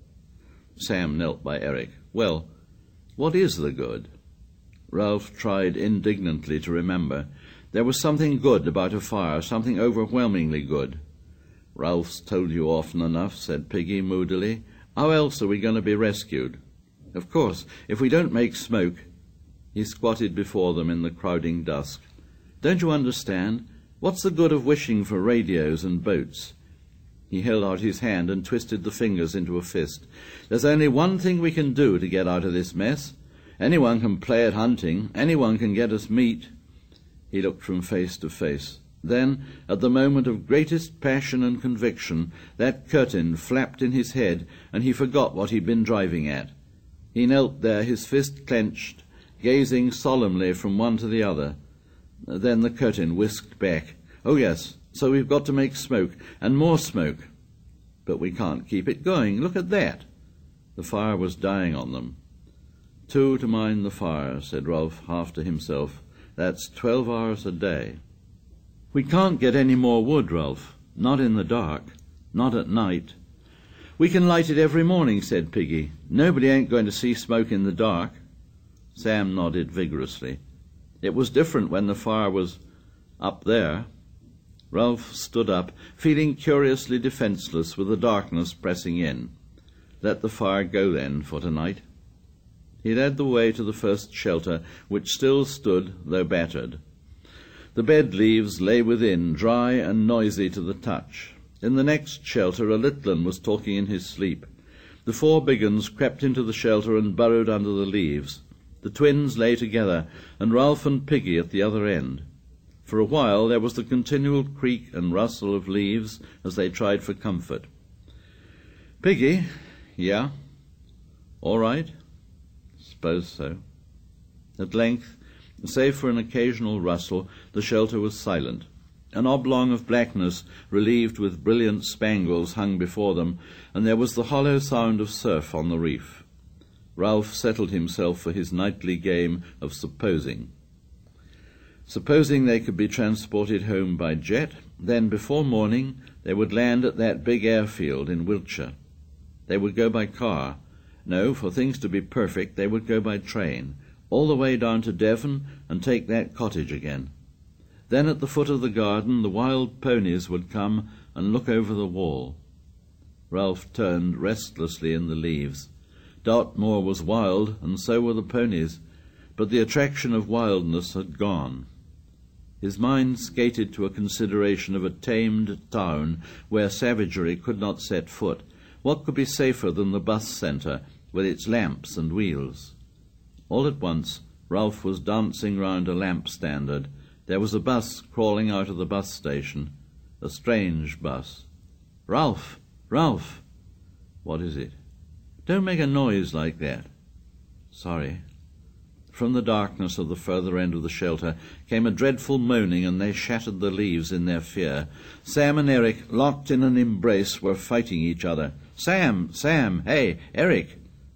Sam knelt by Eric. "Well, what is the good?" Ralph tried indignantly to remember. There was something good about a fire, something overwhelmingly good. "Ralph's told you often enough," said Piggy moodily. "How else are we going to be rescued? Of course, if we don't make smoke—" He squatted before them in the crowding dusk. "Don't you understand? What's the good of wishing for radios and boats?" He held out his hand and twisted the fingers into a fist. "There's only one thing we can do to get out of this mess. Anyone can play at hunting. Anyone can get us meat." He looked from face to face. Then, at the moment of greatest passion and conviction, that curtain flapped in his head, and he forgot what he'd been driving at. He knelt there, his fist clenched, gazing solemnly from one to the other. Then the curtain whisked back. "Oh, yes, so we've got to make smoke, and more smoke. But we can't keep it going. Look at that." The fire was dying on them. "Two to mind the fire," said Rolf, half to himself. "That's twelve hours a day." "We can't get any more wood, Rolf. Not in the dark. Not at night." "We can light it every morning," said Piggy. "Nobody ain't going to see smoke in the dark." Sam nodded vigorously. It was different when the fire was up there. Rolf stood up, feeling curiously defenceless with the darkness pressing in. Let the fire go then for tonight. He led the way to the first shelter, which still stood, though battered. The bed leaves lay within, dry and noisy to the touch. In the next shelter a little 'un was talking in his sleep. The four big 'uns crept into the shelter and burrowed under the leaves. The twins lay together, and Rolf and Piggy at the other end. For a while there was the continual creak and rustle of leaves as they tried for comfort. "Piggy?" "Yeah?" "All right?" "Suppose so." At length, save for an occasional rustle, the shelter was silent. An oblong of blackness, relieved with brilliant spangles, hung before them, and there was the hollow sound of surf on the reef. Ralph settled himself for his nightly game of supposing. Supposing they could be transported home by jet, then before morning they would land at that big airfield in Wiltshire. They would go by car. No, for things to be perfect, they would go by train, all the way down to Devon and take that cottage again. Then at the foot of the garden the wild ponies would come and look over the wall. Ralph turned restlessly in the leaves. Dartmoor was wild, and so were the ponies, but the attraction of wildness had gone. His mind skated to a consideration of a tamed town where savagery could not set foot. What could be safer than the bus centre, with its lamps and wheels? All at once Ralph was dancing round a lamp standard. There was a bus crawling out of the bus station, a strange bus. "Ralph! Ralph!" "What is it?" "Don't make a noise like that." "Sorry." From the darkness of the further end of the shelter came a dreadful moaning, and they shattered the leaves in their fear. Sam and Eric, locked in an embrace, were fighting each other. "Sam! Sam! Hey, Eric!"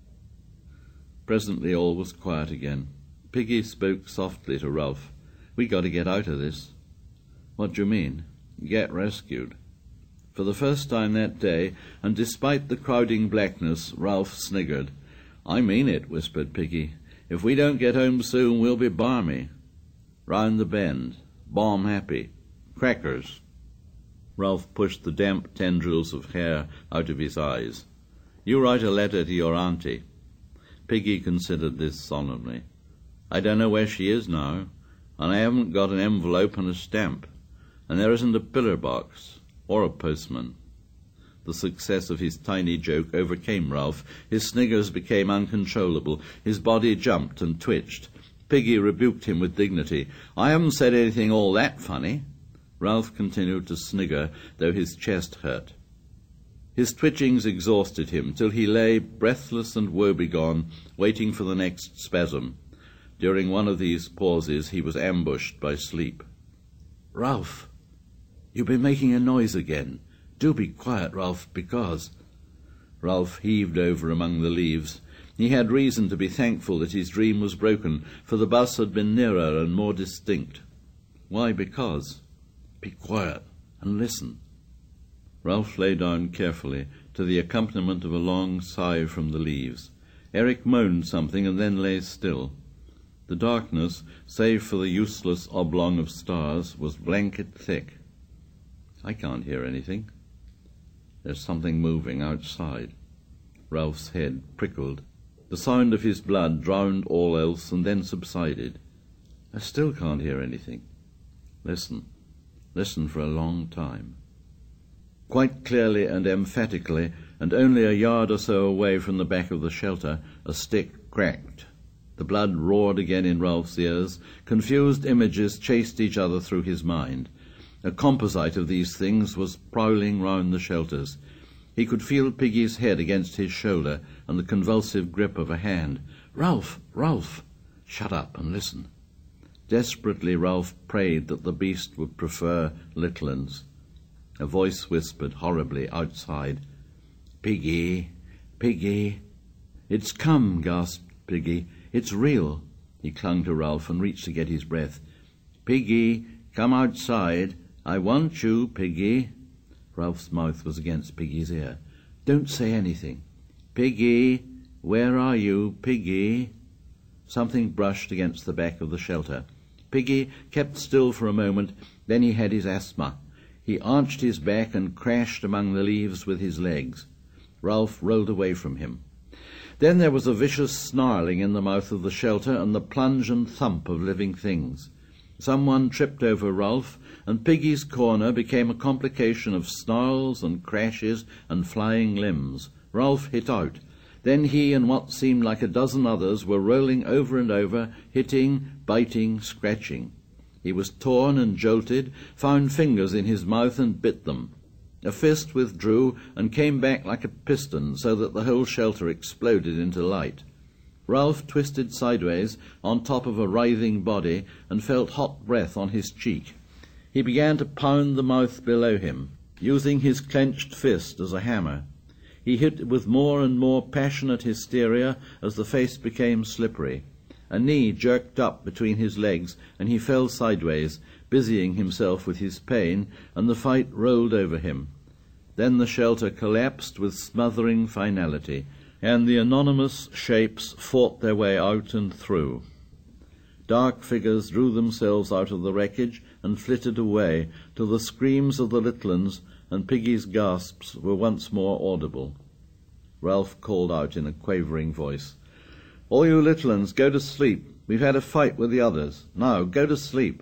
Presently all was quiet again. Piggy spoke softly to Ralph. "We got to get out of this." "What do you mean?" "Get rescued." For the first time that day, and despite the crowding blackness, Ralph sniggered. "I mean it," whispered Piggy. "If we don't get home soon, we'll be barmy. Round the bend. Bomb happy. Crackers." Ralph pushed the damp tendrils of hair out of his eyes. "You write a letter to your auntie." Piggy considered this solemnly. "I don't know where she is now, and I haven't got an envelope and a stamp, and there isn't a pillar box or a postman." The success of his tiny joke overcame Ralph. His sniggers became uncontrollable. His body jumped and twitched. Piggy rebuked him with dignity. "I haven't said anything all that funny." Ralph continued to snigger, though his chest hurt. His twitchings exhausted him, till he lay breathless and woebegone, waiting for the next spasm. During one of these pauses he was ambushed by sleep. "Ralph, you've been making a noise again. Do be quiet, Ralph, because—" Ralph heaved over among the leaves. He had reason to be thankful that his dream was broken, for the bus had been nearer and more distinct. Why because? "Be quiet and listen." Ralph lay down carefully, to the accompaniment of a long sigh from the leaves. Eric moaned something and then lay still. The darkness, save for the useless oblong of stars, was blanket thick. "I can't hear anything." "There's something moving outside." Ralph's head prickled. The sound of his blood drowned all else and then subsided. "I still can't hear anything." "Listen. Listen for a long time." Quite clearly and emphatically, and only a yard or so away from the back of the shelter, a stick cracked. The blood roared again in Ralph's ears. Confused images chased each other through his mind. A composite of these things was prowling round the shelters. He could feel Piggy's head against his shoulder and the convulsive grip of a hand. "Ralph! Ralph!" "Shut up and listen." Desperately Ralph prayed that the beast would prefer Littlands. A voice whispered horribly outside, "Piggy! Piggy!" "It's come," gasped Piggy. "It's real." He clung to Ralph and reached to get his breath. "Piggy, come outside. I want you, Piggy." Ralph's mouth was against Piggy's ear. "Don't say anything." "Piggy, where are you, Piggy?" Something brushed against the back of the shelter. Piggy kept still for a moment, then he had his asthma. He arched his back and crashed among the leaves with his legs. Ralph rolled away from him. Then there was a vicious snarling in the mouth of the shelter and the plunge and thump of living things. Someone tripped over Ralph, and Piggy's corner became a complication of snarls and crashes and flying limbs. Ralph hit out. Then he and what seemed like a dozen others were rolling over and over, hitting, biting, scratching. He was torn and jolted, found fingers in his mouth and bit them. A fist withdrew and came back like a piston so that the whole shelter exploded into light. Ralph twisted sideways on top of a writhing body and felt hot breath on his cheek. He began to pound the mouth below him, using his clenched fist as a hammer. He hit with more and more passionate hysteria as the face became slippery. A knee jerked up between his legs, and he fell sideways, busying himself with his pain, and the fight rolled over him. Then the shelter collapsed with smothering finality, and the anonymous shapes fought their way out and through. Dark figures drew themselves out of the wreckage and flitted away, till the screams of the Littlands and Piggy's gasps were once more audible. Ralph called out in a quavering voice, "All you Littlands, go to sleep. We've had a fight with the others. Now, go to sleep."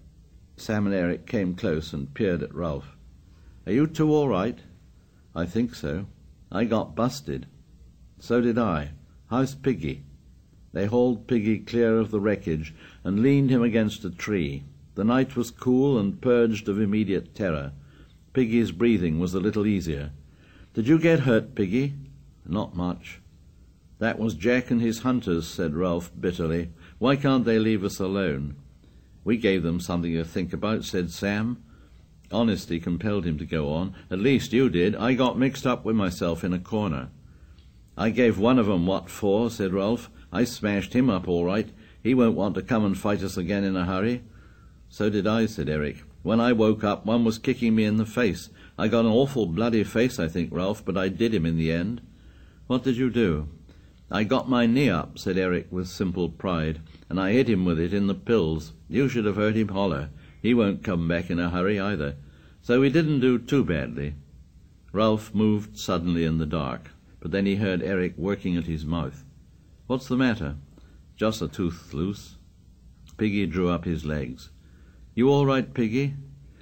Sam and Eric came close and peered at Ralph. "Are you two all right?" "I think so. I got busted." "So did I. How's Piggy?" They hauled Piggy clear of the wreckage and leaned him against a tree. The night was cool and purged of immediate terror. Piggy's breathing was a little easier. "Did you get hurt, Piggy?" "Not much." "That was Jack and his hunters," said Ralph bitterly. "Why can't they leave us alone?" "We gave them something to think about," said Sam. Honesty compelled him to go on. "At least you did. I got mixed up with myself in a corner." "I gave one of 'em what for," said Ralph. "I smashed him up all right. He won't want to come and fight us again in a hurry." "So did I," said Eric. "When I woke up, one was kicking me in the face. I got an awful bloody face, I think, Ralph, but I did him in the end." "What did you do?" "I got my knee up," said Eric with simple pride, "and I hit him with it in the pills. You should have heard him holler. He won't come back in a hurry either. So we didn't do too badly." Ralph moved suddenly in the dark, but then he heard Eric working at his mouth. "What's the matter?" "Just a tooth loose." Piggy drew up his legs. "You all right, Piggy?"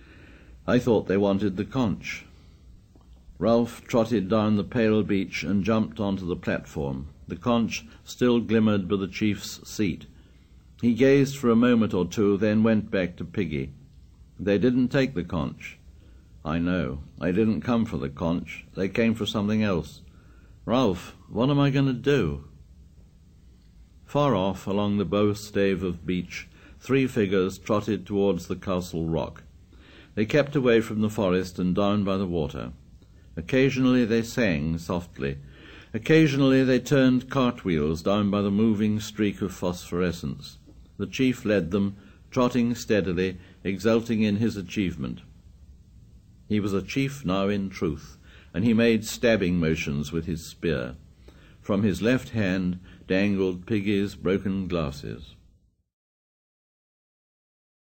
"I thought they wanted the conch." Ralph trotted down the pale beach and jumped onto the platform. The conch still glimmered by the chief's seat. He gazed for a moment or two, then went back to Piggy. "They didn't take the conch." "I know. I didn't come for the conch. They came for something else." "Ralph, what am I going to do?" Far off, along the bow stave of beach, three figures trotted towards the castle rock. They kept away from the forest and down by the water. Occasionally they sang softly. Occasionally they turned cartwheels down by the moving streak of phosphorescence. The chief led them, trotting steadily, exulting in his achievement. He was a chief now in truth, and he made stabbing motions with his spear. From his left hand dangled Piggy's broken glasses.